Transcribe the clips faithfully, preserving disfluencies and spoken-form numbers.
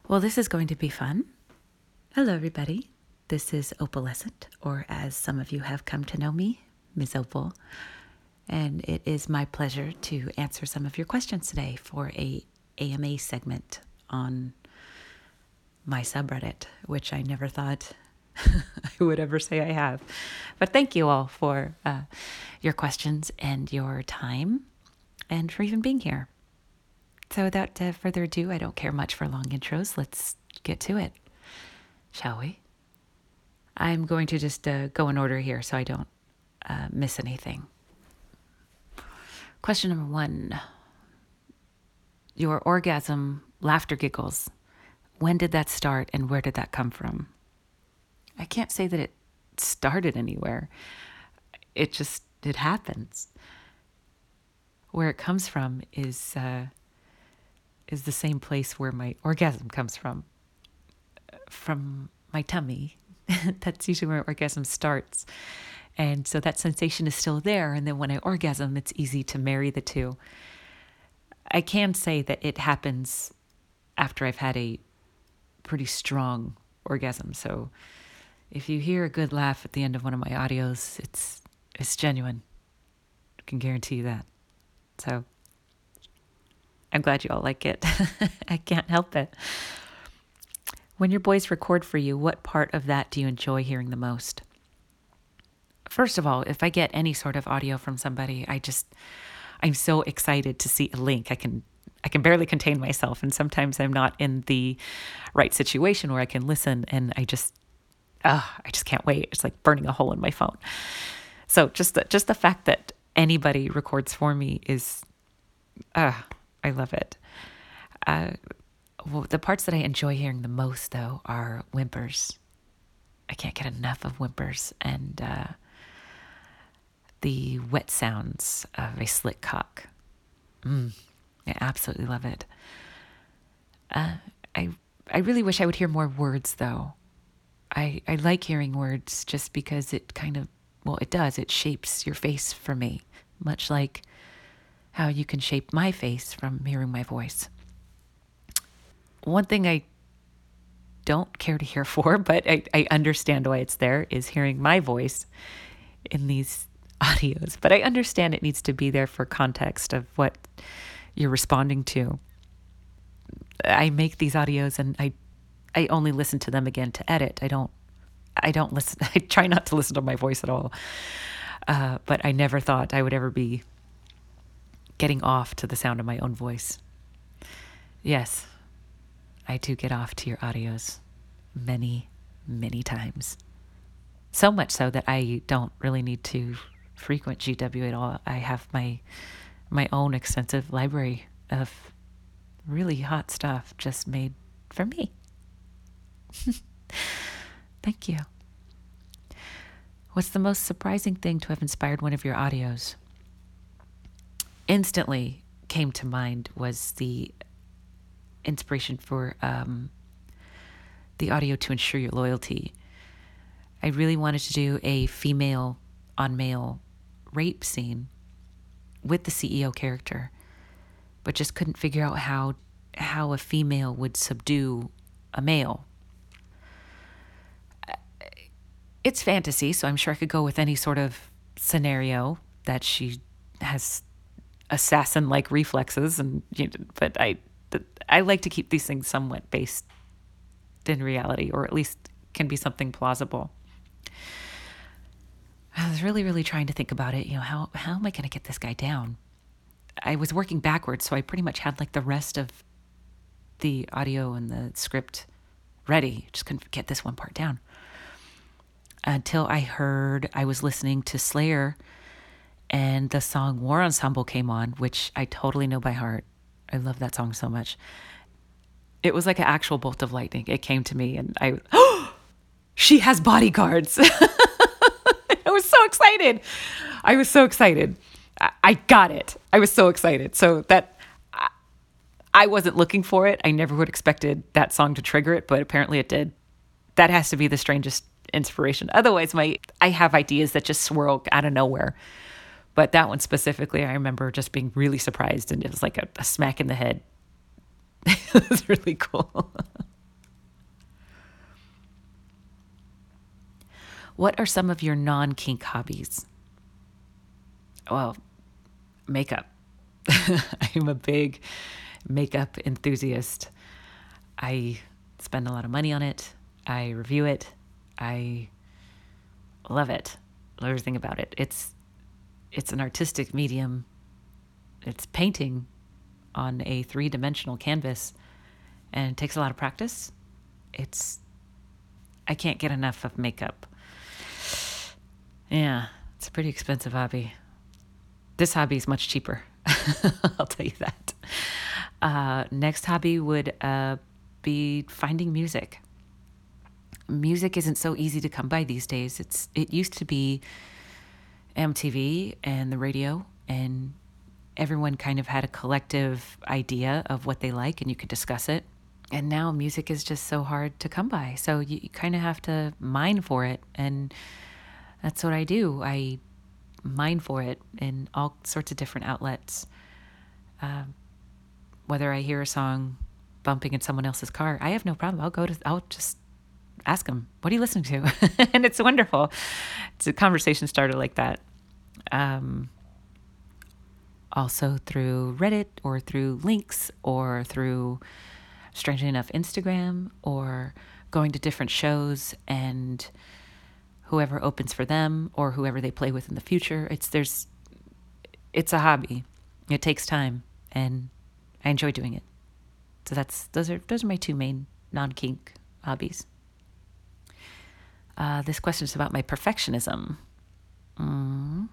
Well, this is going to be fun. Hello, everybody. This is Opalescent, or as some of you have come to know me, Miz Opal. And it is my pleasure to answer some of your questions today for a A M A segment on my subreddit, which I never thought I would ever say I have. But thank you all for uh, your questions and your time, and for even being here. So without uh, further ado, I don't care much for long intros. Let's get to it, shall we? I'm going to just uh, go in order here so I don't uh, miss anything. Question number one. Your orgasm, laughter giggles. When did that start and where did that come from? I can't say that it started anywhere. It just, it happens. Where it comes from is... Uh, is the same place where my orgasm comes from, from my tummy. That's usually where orgasm starts. And so that sensation is still there. And then when I orgasm, it's easy to marry the two. I can say that it happens after I've had a pretty strong orgasm. So if you hear a good laugh at the end of one of my audios, it's, it's genuine. I can guarantee you that. So I'm glad you all like it. I can't help it. When your boys record for you, what part of that do you enjoy hearing the most? First of all, if I get any sort of audio from somebody, I just, I'm so excited to see a link. I can, I can barely contain myself. And sometimes I'm not in the right situation where I can listen, and I just, uh, I just can't wait. It's like burning a hole in my phone. So just the, just the fact that anybody records for me is, uh, I love it. Uh, well, the parts that I enjoy hearing the most, though, are whimpers. I can't get enough of whimpers, and uh, the wet sounds of a slick cock. Mm, I absolutely love it. Uh, I I really wish I would hear more words, though. I I like hearing words just because it kind of, well, it does. It shapes your face for me, much like how you can shape my face from hearing my voice. One thing I don't care to hear for, but I, I understand why it's there, is hearing my voice in these audios. But I understand it needs to be there for context of what you're responding to. I make these audios and I I only listen to them again to edit. I don't I don't listen. I try not to listen to my voice at all. Uh, but I never thought I would ever be getting off to the sound of my own voice. Yes, I do get off to your audios many, many times. So much so that I don't really need to frequent G W at all. I have my my own extensive library of really hot stuff just made for me. Thank you. What's the most surprising thing to have inspired one of your audios? Instantly came to mind was the inspiration for um, the audio to ensure your loyalty. I really wanted to do a female on male rape scene with the C E O character, but just couldn't figure out how how a female would subdue a male. It's fantasy, so I'm sure I could go with any sort of scenario that she has assassin-like reflexes, and you know, but I I like to keep these things somewhat based in reality, or at least can be something plausible. I was really, really trying to think about it. You know, how how am I going to get this guy down? I was working backwards, so I pretty much had like the rest of the audio and the script ready. Just couldn't get this one part down until I heard I was listening to Slayer, and the song War Ensemble came on, which I totally know by heart. I love that song so much. It was like an actual bolt of lightning. It came to me, and I, oh, she has bodyguards. I was so excited. I was so excited. I, I got it. I was so excited. So that I, I wasn't looking for it. I never would have expected that song to trigger it, but apparently it did. That has to be the strangest inspiration. Otherwise, my I have ideas that just swirl out of nowhere. But that one specifically, I remember just being really surprised, and it was like a, a smack in the head. It was really cool. What are some of your non-kink hobbies? Well, makeup. I'm a big makeup enthusiast. I spend a lot of money on it. I review it. I love it. Love everything about it. It's it's an artistic medium. It's painting on a three-dimensional canvas, and it takes a lot of practice. It's I can't get enough of makeup. Yeah, it's a pretty expensive hobby. This hobby is much cheaper. I'll tell you that. Uh, next hobby would uh, be finding music. Music isn't so easy to come by these days. It's it used to be M T V and the radio, and everyone kind of had a collective idea of what they like, and you could discuss it. And now music is just so hard to come by. So you, you kind of have to mine for it, and that's what I do. I mine for it in all sorts of different outlets. Um, whether I hear a song bumping in someone else's car, I have no problem. I'll go to, I'll just ask them, what are you listening to? And it's wonderful. It's a conversation starter like that. Um, also through Reddit or through links or through, strangely enough, Instagram, or going to different shows and whoever opens for them or whoever they play with in the future. It's there's it's a hobby. It takes time, and I enjoy doing it. So that's those are those are my two main non-kink hobbies. Uh, this question is about my perfectionism. Mm.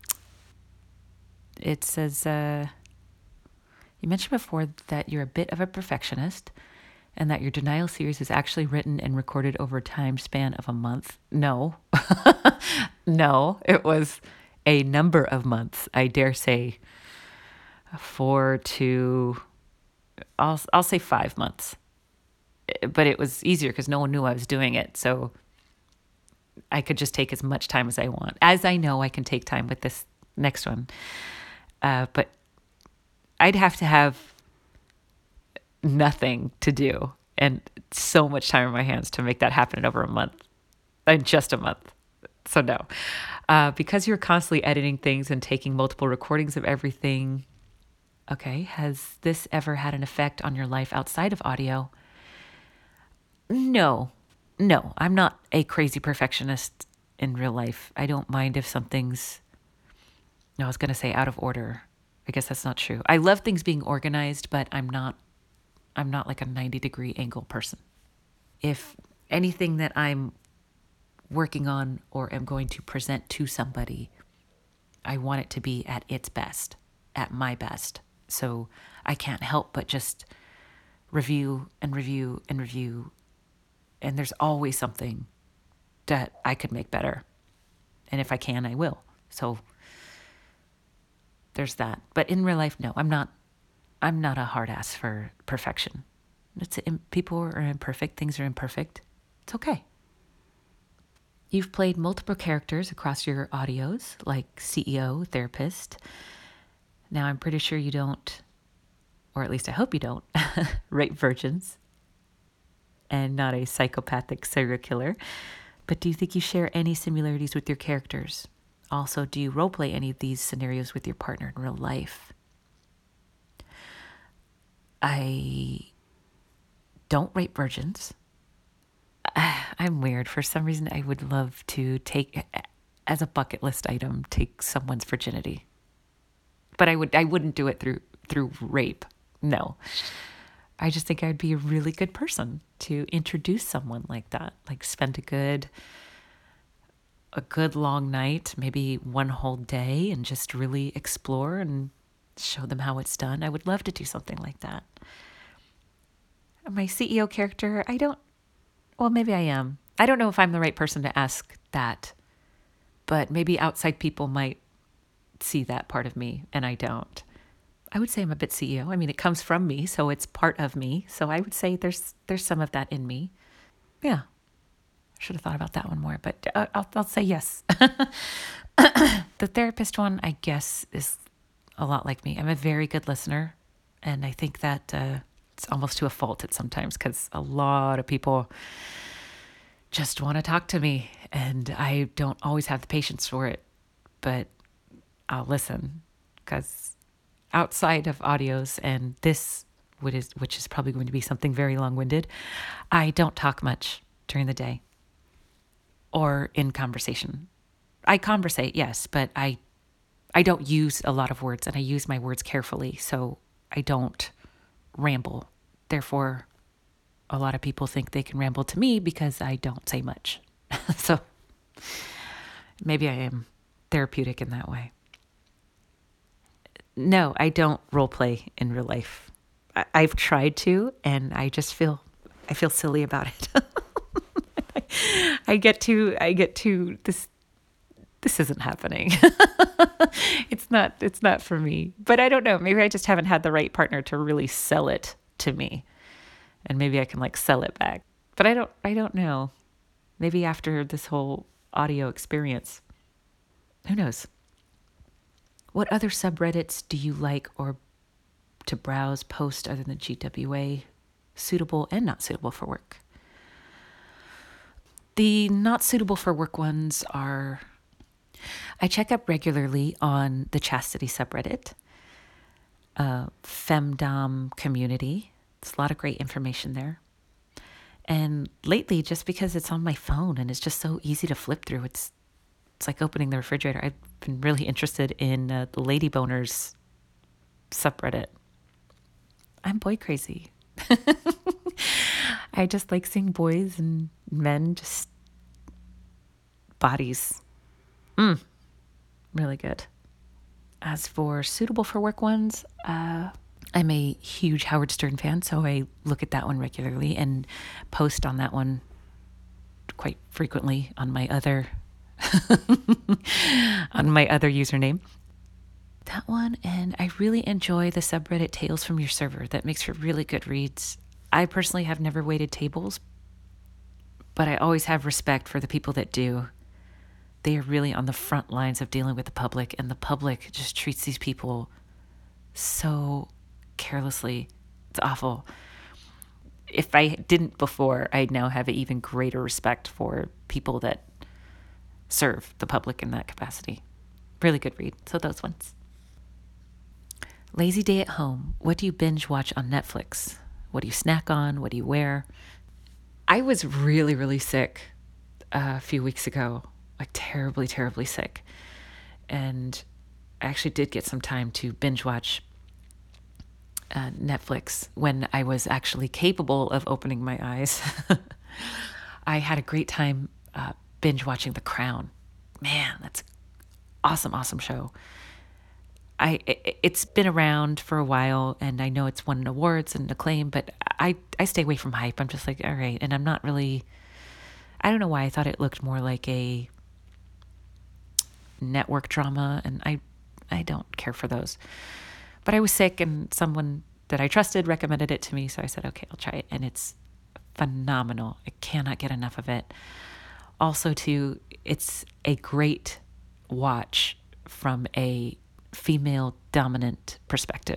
It says, uh, you mentioned before that you're a bit of a perfectionist and that your denial series is actually written and recorded over a time span of a month. No, no, it was a number of months. I dare say four to, I'll, I'll say five months. But it was easier because no one knew I was doing it. So I could just take as much time as I want. As I know I can take time with this next one. Uh, but I'd have to have nothing to do and so much time in my hands to make that happen in over a month, in just a month. So no, uh, because you're constantly editing things and taking multiple recordings of everything. Okay. Has this ever had an effect on your life outside of audio? No, no, I'm not a crazy perfectionist in real life. I don't mind if something's, no, I was going to say out of order. I guess that's not true. I love things being organized, but I'm not, I'm not like a ninety degree angle person. If anything that I'm working on or am going to present to somebody, I want it to be at its best, at my best. So I can't help but just review and review and review. And there's always something that I could make better. And if I can, I will. So there's that. But in real life, no, I'm not, I'm not a hard ass for perfection. It's people are imperfect. Things are imperfect. It's okay. You've played multiple characters across your audios, like C E O, therapist. Now, I'm pretty sure you don't, or at least I hope you don't, rape virgins and not a psychopathic serial killer. But do you think you share any similarities with your characters? Also, do you roleplay any of these scenarios with your partner in real life? I don't rape virgins. I'm weird. For some reason, I would love to take, as a bucket list item, take someone's virginity. But I would, I wouldn't do it through through rape. No. I just think I'd be a really good person to introduce someone like that. Like spend a good, a good long night, maybe one whole day, and just really explore and show them how it's done. I would love to do something like that. My C E O character, I don't, well, maybe I am. I don't know if I'm the right person to ask that, but maybe outside people might see that part of me and I don't. I would say I'm a bit C E O. I mean, it comes from me, so it's part of me. So I would say there's there's some of that in me. Yeah. I should have thought about that one more, but uh, I'll, I'll say yes. The therapist one, I guess, is a lot like me. I'm a very good listener, and I think that uh, it's almost to a fault at sometimes because a lot of people just want to talk to me. And I don't always have the patience for it, but I'll listen, because outside of audios and this, which is, which is probably going to be something very long-winded, I don't talk much during the day or in conversation. I conversate, yes, but I I don't use a lot of words, and I use my words carefully, so I don't ramble. Therefore, a lot of people think they can ramble to me because I don't say much. So maybe I am therapeutic in that way. No, I don't role play in real life. I, I've tried to, and I just feel I feel silly about it. I get to I get to this this isn't happening. It's not it's not for me. But I don't know, maybe I just haven't had the right partner to really sell it to me. And maybe I can like sell it back. But I don't I don't know. Maybe after this whole audio experience. Who knows? What other subreddits do you like or to browse, post other than G W A, suitable and not suitable for work? The not suitable for work ones are, I check up regularly on the chastity subreddit, uh, femdom community. There's a lot of great information there. And lately, just because it's on my phone and it's just so easy to flip through, it's it's like opening the refrigerator. I've been really interested in uh, the Lady Boners subreddit. I'm boy crazy. I just like seeing boys and men, just bodies. Mm, really good. As for suitable for work ones, uh, I'm a huge Howard Stern fan, so I look at that one regularly and post on that one quite frequently on my other on my other username. That one, and I really enjoy the subreddit Tales from Your Server. That makes for really good reads. I personally have never waited tables, but I always have respect for the people that do. They are really on the front lines of dealing with the public, and the public just treats these people so carelessly. It's awful. If I didn't before, I now have an even greater respect for people that serve the public in that capacity. Really good read. So those ones. Lazy day at home. What do you binge watch on Netflix? What do you snack on? What do you wear? I was really, really sick uh, a few weeks ago, like terribly, terribly sick. And I actually did get some time to binge watch uh, Netflix when I was actually capable of opening my eyes. I had a great time uh, binge watching The Crown. Man, that's an awesome, awesome show. I it, it's been around for a while, and I know it's won awards and acclaim, but I, I stay away from hype. I'm just like, all right. And I'm not really, I don't know why I thought it looked more like a network drama, and I, I don't care for those. But I was sick, and someone that I trusted recommended it to me, so I said, okay, I'll try it. And it's phenomenal. I cannot get enough of it. Also, too, it's a great watch from a female dominant perspective.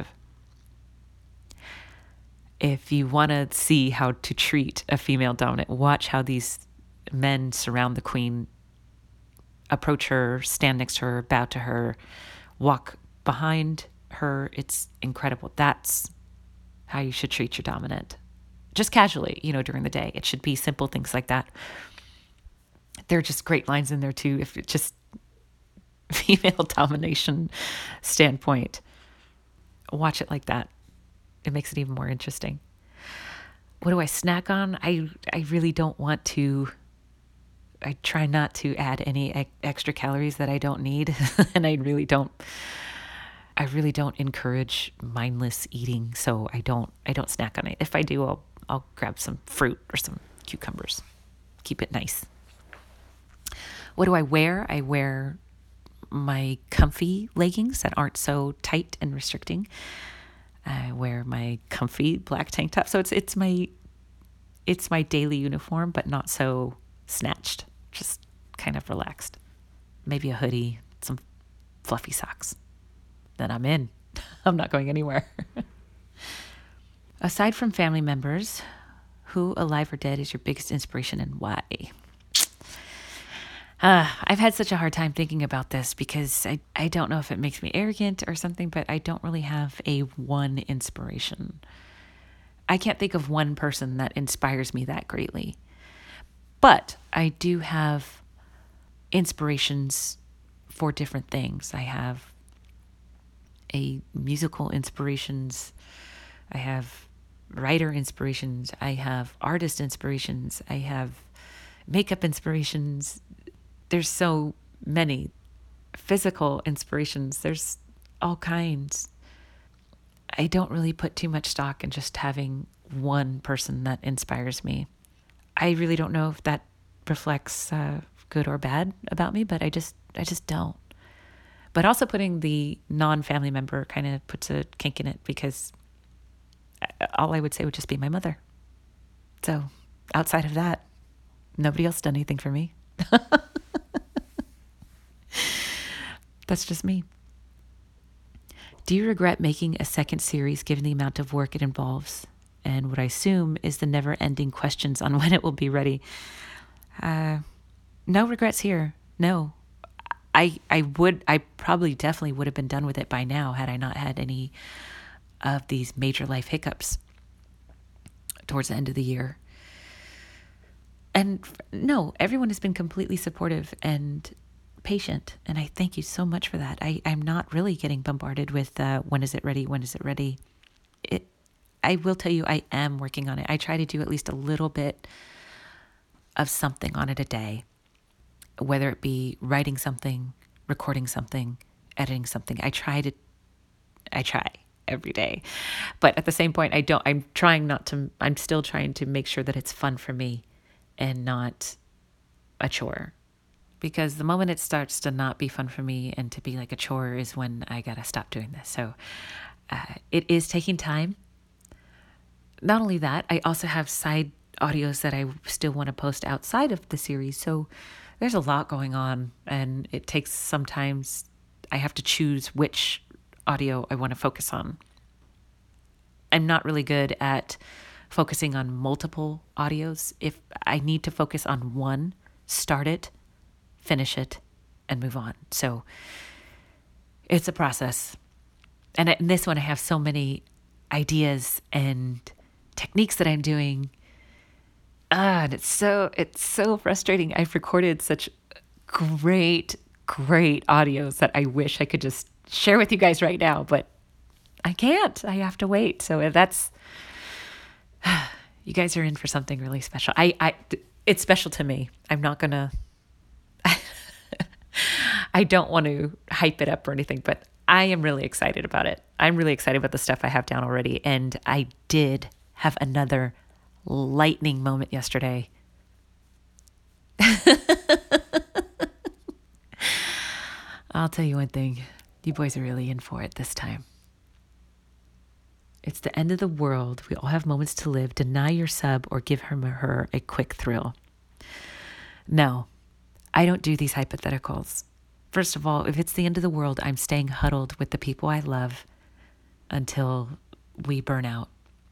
If you want to see how to treat a female dominant, watch how these men surround the queen, approach her, stand next to her, bow to her, walk behind her. It's incredible. That's how you should treat your dominant. Just casually, you know, during the day. It should be simple things like that. There are just great lines in there too. If it's just female domination standpoint, watch it like that. It makes it even more interesting. What do I snack on? I I really don't want to. I try not to add any e- extra calories that I don't need, and I really don't. I really don't encourage mindless eating, so I don't. I don't snack on it. If I do, I'll I'll grab some fruit or some cucumbers. Keep it nice. What do I wear? I wear my comfy leggings that aren't so tight and restricting. I wear my comfy black tank top. So it's it's my it's my daily uniform, but not so snatched. Just kind of relaxed. Maybe a hoodie, some fluffy socks. Then I'm in. I'm not going anywhere. Aside from family members, who, alive or dead, is your biggest inspiration and why? Uh, I've had such a hard time thinking about this because I, I don't know if it makes me arrogant or something, but I don't really have a one inspiration. I can't think of one person that inspires me that greatly. But I do have inspirations for different things. I have a musical inspirations. I have writer inspirations. I have artist inspirations. I have makeup inspirations. There's so many physical inspirations. There's all kinds. I don't really put too much stock in just having one person that inspires me. I really don't know if that reflects uh, good or bad about me, but I just I just don't. But also putting the non-family member kind of puts a kink in it because all I would say would just be my mother. So outside of that, nobody else done anything for me. That's just me. Do you regret making a second series given the amount of work it involves? And what I assume is the never-ending questions on when it will be ready. Uh, no regrets here. No. I I would, I probably definitely would have been done with it by now had I not had any of these major life hiccups towards the end of the year. And no, everyone has been completely supportive and patient. And I thank you so much for that. I, I'm not really getting bombarded with uh, when is it ready? When is it ready? It, I will tell you, I am working on it. I try to do at least a little bit of something on it a day, whether it be writing something, recording something, editing something. I try to, I try every day. But at the same point, I don't, I'm trying not to, I'm still trying to make sure that it's fun for me and not a chore. Because the moment it starts to not be fun for me and to be like a chore is when I gotta stop doing this. So uh, it is taking time. Not only that, I also have side audios that I still want to post outside of the series. So there's a lot going on, and it takes sometimes I have to choose which audio I want to focus on. I'm not really good at focusing on multiple audios. If I need to focus on one, start it, finish it, and move on. So it's a process. And in this one, I have so many ideas and techniques that I'm doing. Ah, and it's so, it's so frustrating. I've recorded such great, great audios that I wish I could just share with you guys right now, but I can't. I have to wait. So that's, you guys are in for something really special. I, I, it's special to me. I'm not going to, I don't want to hype it up or anything, but I am really excited about it. I'm really excited about the stuff I have down already. And I did have another lightning moment yesterday. I'll tell you one thing. You boys are really in for it this time. It's the end of the world. We all have moments to live. Deny your sub or give him or her a quick thrill. No, I don't do these hypotheticals. First of all, if it's the end of the world, I'm staying huddled with the people I love until we burn out.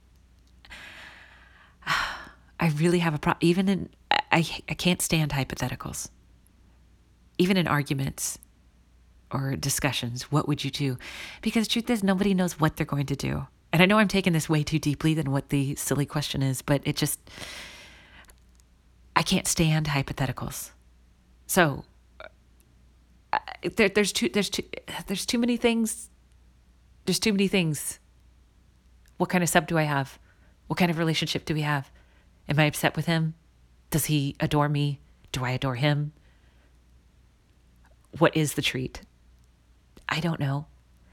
I really have a problem. Even in, I, I can't stand hypotheticals. Even in arguments or discussions, what would you do? Because the truth is, nobody knows what they're going to do. And I know I'm taking this way too deeply than what the silly question is, but it just, I can't stand hypotheticals. So uh, there, there's too, there's too, there's too many things. There's too many things. What kind of sub do I have? What kind of relationship do we have? Am I upset with him? Does he adore me? Do I adore him? What is the treat? I don't know.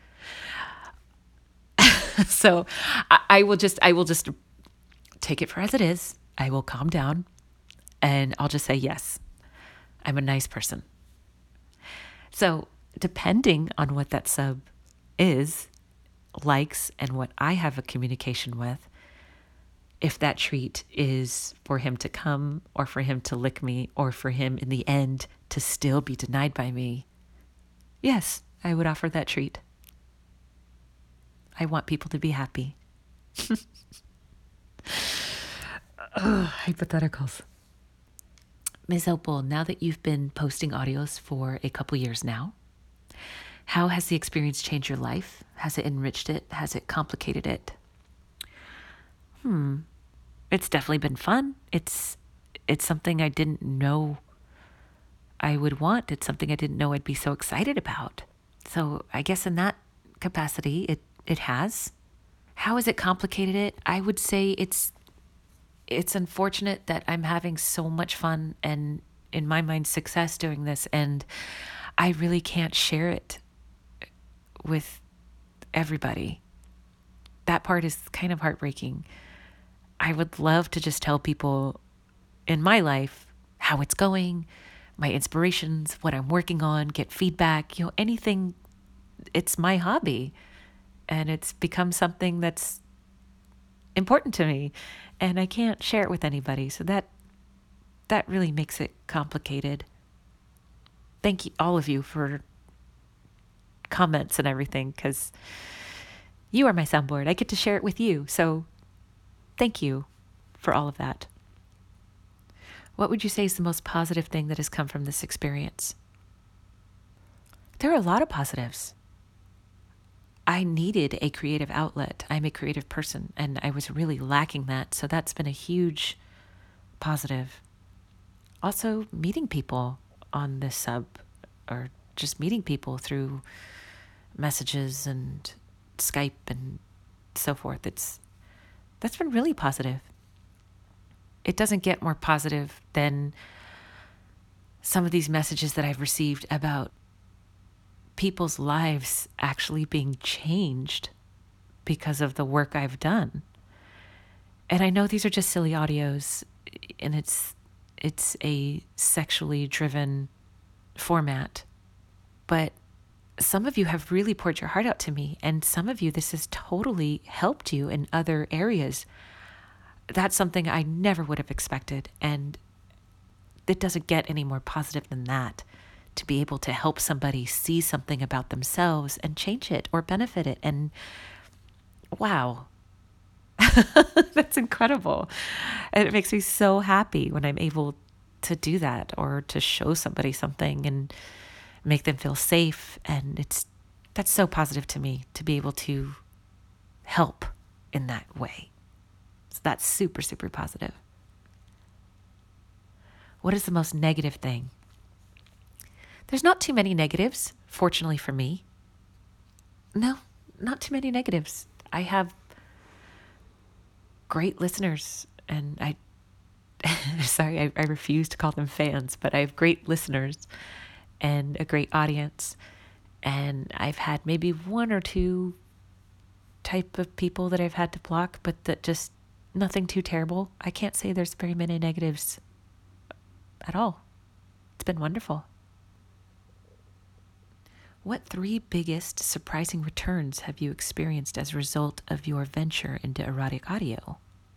So I, I will just, I will just take it for as it is. I will calm down and I'll just say, yes, I'm a nice person. So depending on what that sub is, likes, and what I have a communication with, if that treat is for him to come or for him to lick me or for him in the end to still be denied by me, yes, I would offer that treat. I want people to be happy. Ugh, hypotheticals. Miz Opal, now that you've been posting audios for a couple years now, how has the experience changed your life? Has it enriched it? Has it complicated it? Hmm. It's definitely been fun. It's it's something I didn't know I would want. It's something I didn't know I'd be so excited about. So I guess in that capacity, it it has. How has it complicated it? I would say it's it's unfortunate that I'm having so much fun and, in my mind, success doing this, and I really can't share it with everybody. That part is kind of heartbreaking. I would love to just tell people in my life how it's going, my inspirations, what I'm working on, get feedback, you know, anything. It's my hobby, and it's become something that's important to me, and I can't share it with anybody. So that that really makes it complicated. Thank you, all of you, for comments and everything, because you are my soundboard. I get to share it with you. So thank you for all of that. What would you say is the most positive thing that has come from this experience? There are a lot of positives. I needed a creative outlet. I'm a creative person, and I was really lacking that. So that's been a huge positive. Also, meeting people on this sub, or just meeting people through messages and Skype and so forth. It's that's been really positive. It doesn't get more positive than some of these messages that I've received about people's lives actually being changed because of the work I've done. And I know these are just silly audios, and it's it's a sexually driven format, but some of you have really poured your heart out to me, and some of you, this has totally helped you in other areas. That's something I never would have expected, and it doesn't get any more positive than that, to be able to help somebody see something about themselves and change it or benefit it. And wow, that's incredible. And it makes me so happy when I'm able to do that, or to show somebody something and make them feel safe. And it's that's so positive to me, to be able to help in that way. So that's super, super positive. What is the most negative thing? There's not too many negatives, fortunately for me. No, not too many negatives. I have great listeners, and I, sorry, I, I refuse to call them fans, but I have great listeners and a great audience. And I've had maybe one or two type of people that I've had to block, but that just nothing too terrible. I can't say there's very many negatives at all. It's been wonderful. What three biggest surprising returns have you experienced as a result of your venture into erotic audio?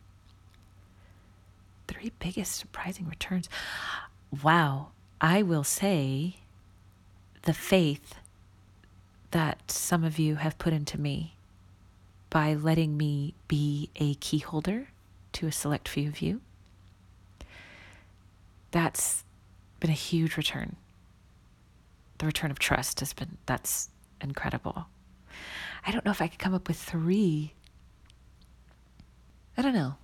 Three biggest surprising returns. Wow. I will say the faith that some of you have put into me by letting me be a key holder to a select few of you. That's been a huge return. The return of trust has been, that's incredible. I don't know if I could come up with three. I don't know.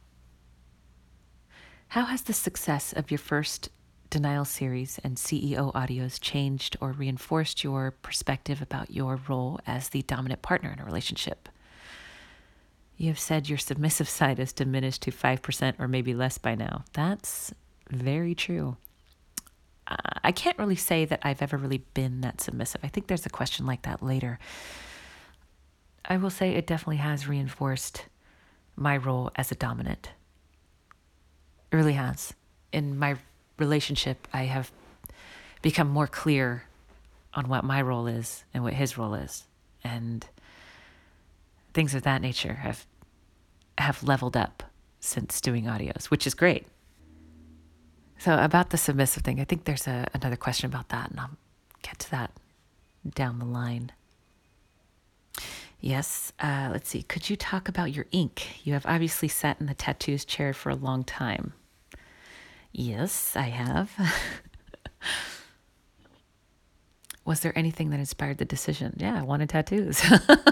How has the success of your first Denial series and C E O audios changed or reinforced your perspective about your role as the dominant partner in a relationship? You have said your submissive side has diminished to five percent or maybe less by now. That's very true. Uh, I can't really say that I've ever really been that submissive. I think there's a question like that later. I will say it definitely has reinforced my role as a dominant. It really has. In my relationship, I have become more clear on what my role is and what his role is. And things of that nature have have leveled up since doing audios, which is great. So about the submissive thing, I think there's a, another question about that, and I'll get to that down the line. Yes, uh, let's see. Could you talk about your ink? You have obviously sat in the tattoos chair for a long time. Yes, I have. Was there anything that inspired the decision? Yeah, I wanted tattoos.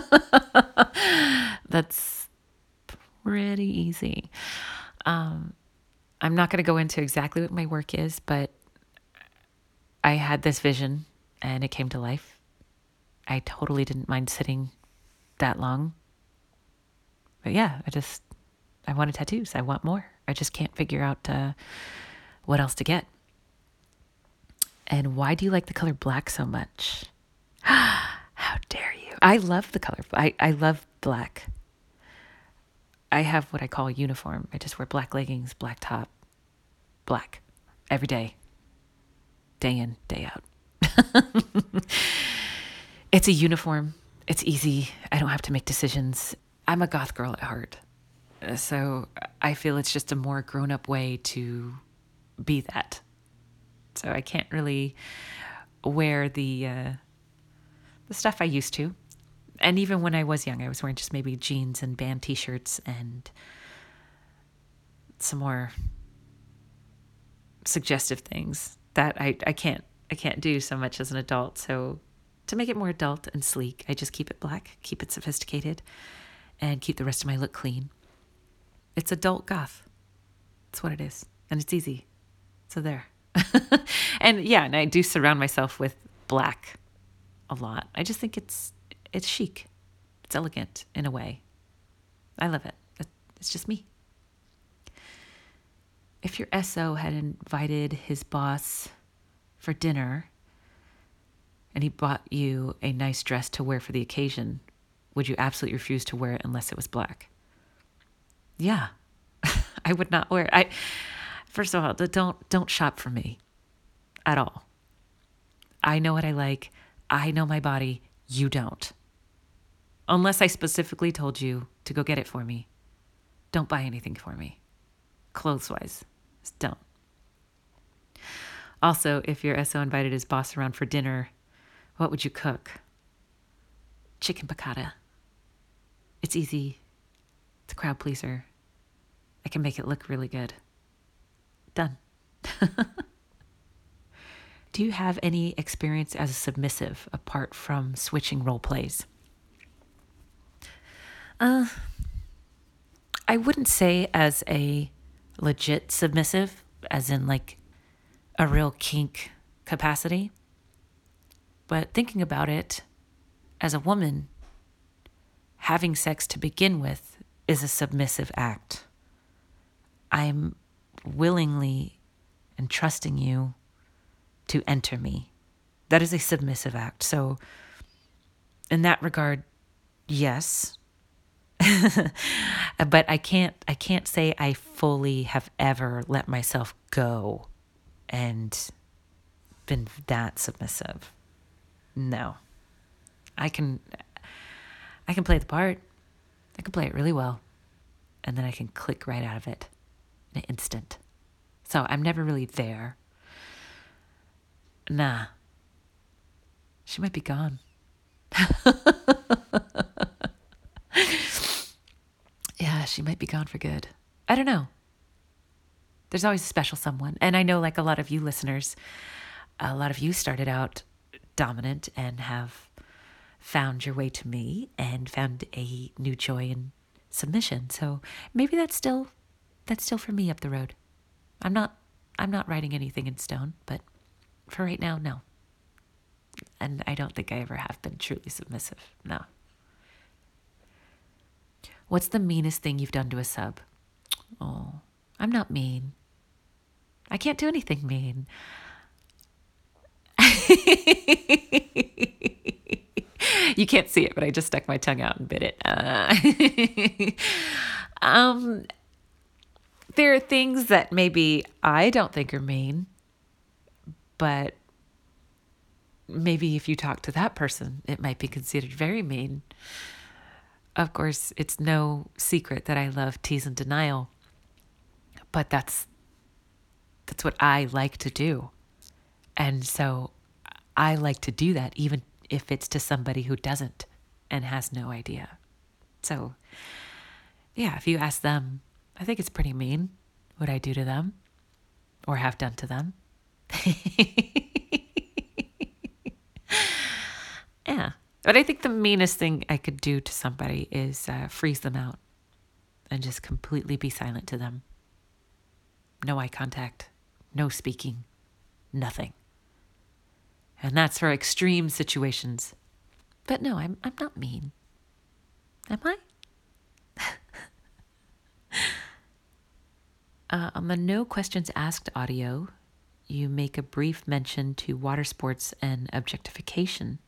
That's pretty easy. Um, I'm not going to go into exactly what my work is, but I had this vision and it came to life. I totally didn't mind sitting that long. But yeah, I just, I wanted tattoos. I want more. I just can't figure out uh, what else to get. And why do you like the color black so much? How dare you? I love the color. I, I love black. I have what I call a uniform. I just wear black leggings, black top, black every day, day in, day out. It's a uniform. It's easy. I don't have to make decisions. I'm a goth girl at heart. So I feel it's just a more grown up way to be that. So I can't really wear the uh, the stuff I used to. And even when I was young, I was wearing just maybe jeans and band t-shirts and some more suggestive things that I, I can't I can't do so much as an adult. So to make it more adult and sleek, I just keep it black, keep it sophisticated, and keep the rest of my look clean. It's adult goth. That's what it is. And it's easy. So there. And yeah, and I do surround myself with black a lot. I just think it's it's chic. It's elegant in a way. I love it. It's just me. If your S O had invited his boss for dinner and he bought you a nice dress to wear for the occasion, would you absolutely refuse to wear it unless it was black? Yeah. I would not wear it. I first of all, don't don't shop for me at all. I know what I like. I know my body. You don't. Unless I specifically told you to go get it for me. Don't buy anything for me. Clothes-wise. Just don't. Also, if your S O invited his boss around for dinner, what would you cook? Chicken piccata. It's easy. It's a crowd pleaser. I can make it look really good. Done. Do you have any experience as a submissive apart from switching role plays? Uh, I wouldn't say as a legit submissive, as in like a real kink capacity. But thinking about it, as a woman, having sex to begin with is a submissive act. I'm willingly and trusting you to enter me. That is a submissive act. So in that regard, yes. But I can't I can't say I fully have ever let myself go and been that submissive. No. I can I can play the part. I can play it really well. And then I can click right out of it in an instant. So I'm never really there. Nah. She might be gone. Yeah, she might be gone for good. I don't know. There's always a special someone. And I know, like a lot of you listeners, a lot of you started out dominant and have found your way to me and found a new joy in submission. So maybe that's still that's still for me up the road. I'm not I'm not writing anything in stone, but for right now, no. And I don't think I ever have been truly submissive. No. What's the meanest thing you've done to a sub? Oh, I'm not mean. I can't do anything mean. You can't see it, but I just stuck my tongue out and bit it. Uh, um, there are things that maybe I don't think are mean, but maybe if you talk to that person, it might be considered very mean. Of course, it's no secret that I love tease and denial, but that's that's what I like to do. And so I like to do that even if it's to somebody who doesn't and has no idea. So, yeah, if you ask them, I think it's pretty mean what I do to them. or have done to them. Yeah. But I think the meanest thing I could do to somebody is uh, freeze them out and just completely be silent to them. No eye contact, no speaking, nothing. And that's for extreme situations. But no, I'm I'm not mean. Am I? uh, on the no questions asked audio, you make a brief mention to water sports and objectification.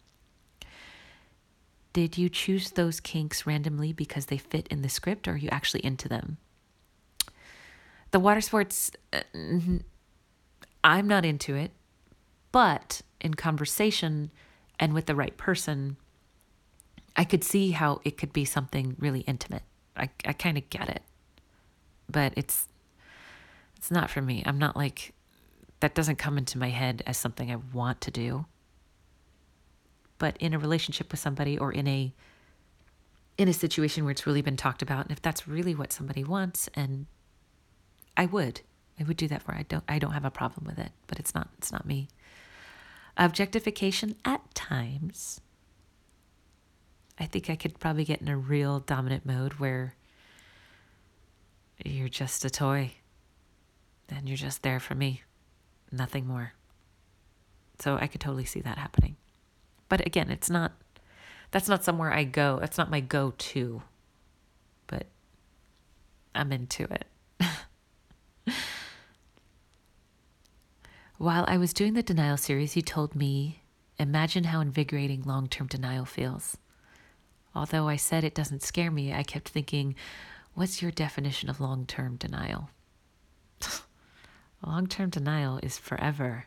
Did you choose those kinks randomly because they fit in the script, or are you actually into them? The water sports, uh, I'm not into it, but in conversation and with the right person, I could see how it could be something really intimate. I, I kind of get it, but it's it's not for me. I'm not like, that doesn't come into my head as something I want to do. But in a relationship with somebody, or in a in a situation where it's really been talked about, and if that's really what somebody wants, and I would, I would do that for. I don't, I don't have a problem with it, but it's not, it's not me. Objectification at times. I think I could probably get in a real dominant mode where you're just a toy, and you're just there for me, nothing more. So I could totally see that happening. But again, it's not, that's not somewhere I go. That's not my go-to, but I'm into it. While I was doing the denial series, you told me, imagine how invigorating long-term denial feels. Although I said it doesn't scare me, I kept thinking, what's your definition of long-term denial? Long-term denial is forever.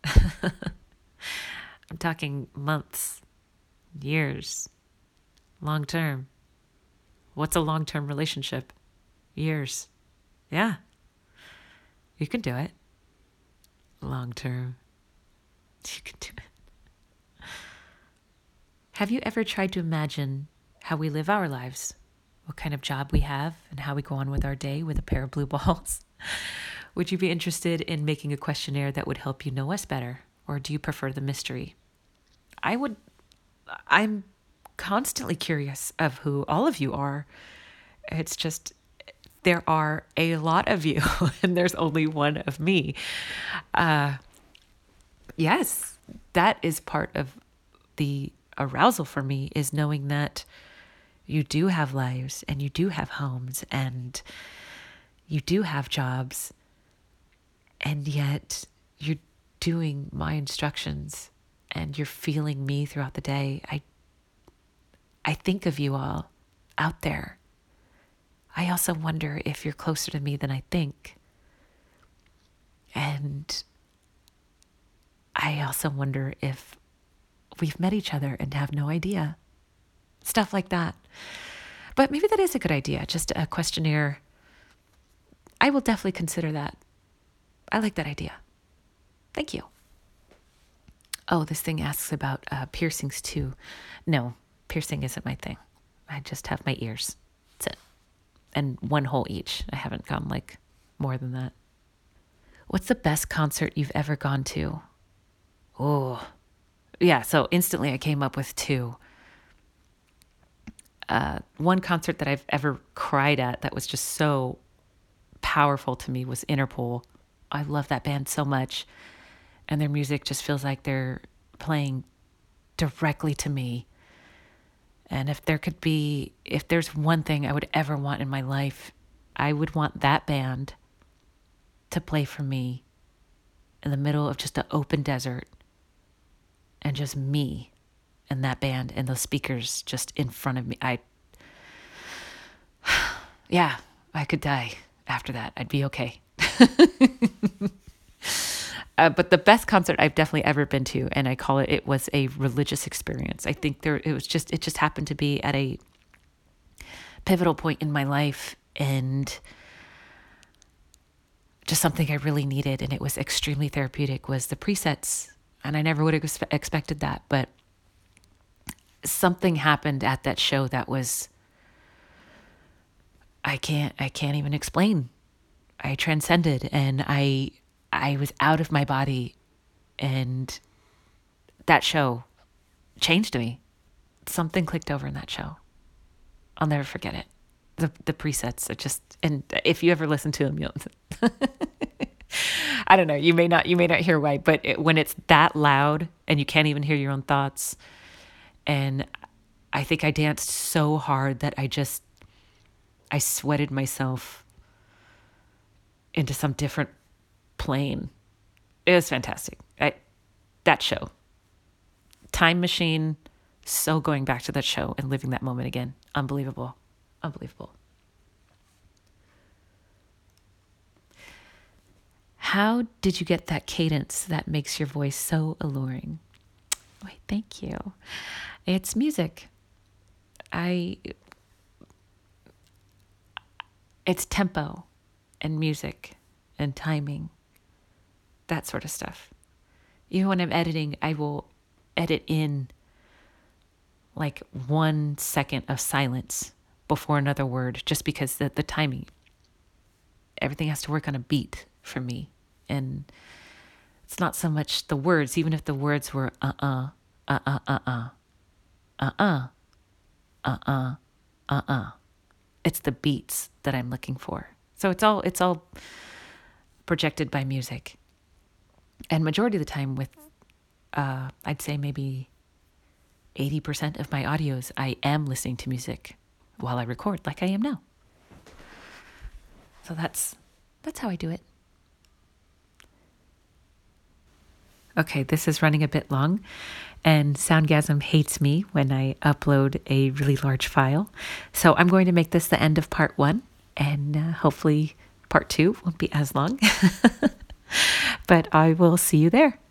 I'm talking months, years, long-term. What's a long-term relationship? Years. Yeah. You can do it. Long-term. You can do it. Have you ever tried to imagine how we live our lives? What kind of job we have and how we go on with our day with a pair of blue balls? Would you be interested in making a questionnaire that would help you know us better? Or do you prefer the mystery? I would, I'm constantly curious of who all of you are. It's just, there are a lot of you and there's only one of me. Uh, yes, that is part of the arousal for me, is knowing that you do have lives and you do have homes and you do have jobs, and yet you're doing my instructions and you're feeling me throughout the day. I I think of you all out there. I also wonder if you're closer to me than I think. And I also wonder if we've met each other and have no idea. Stuff like that. But maybe that is a good idea, just a questionnaire. I will definitely consider that. I like that idea. Thank you. Oh, this thing asks about uh, piercings too. No, piercing isn't my thing. I just have my ears. That's it. And one hole each. I haven't gone like more than that. What's the best concert you've ever gone to? Oh, yeah. So instantly I came up with two. Uh, one concert that I've ever cried at that was just so powerful to me was Interpol. I love that band so much. And their music just feels like they're playing directly to me. And if there could be, if there's one thing I would ever want in my life, I would want that band to play for me in the middle of just an open desert, and just me and that band and those speakers just in front of me. I, yeah, I could die after that. I'd be okay. Uh, but the best concert I've definitely ever been to, and I call it, it was a religious experience. I think there, it was just, it just happened to be at a pivotal point in my life, and just something I really needed. And it was extremely therapeutic, was the Presets. And I never would have expe- expected that, but something happened at that show that was, I can't, I can't even explain. I transcended, and I, I was out of my body, and that show changed me. Something clicked over in that show. I'll never forget it. The the presets are just, and if you ever listen to them, you'll I don't know, you may not you may not hear why, but it, when it's that loud and you can't even hear your own thoughts, and I think I danced so hard that I just I sweated myself into some different plane. It was fantastic. I that show. Time machine, so going back to that show and living that moment again. Unbelievable. Unbelievable. How did you get that cadence that makes your voice so alluring? Wait, thank you. It's music. I it's tempo and music and timing. That sort of stuff. Even when I'm editing, I will edit in like one second of silence before another word, just because the, the timing, everything has to work on a beat for me. And it's not so much the words, even if the words were uh-uh, uh-uh, uh-uh, uh-uh, uh-uh, uh-uh. It's the beats that I'm looking for. So it's all, it's all projected by music. And majority of the time with, uh, I'd say maybe eighty percent of my audios, I am listening to music while I record, like I am now. So that's that's how I do it. Okay, this is running a bit long, and Soundgasm hates me when I upload a really large file. So I'm going to make this the end of part one, and uh, hopefully part two won't be as long. But I will see you there.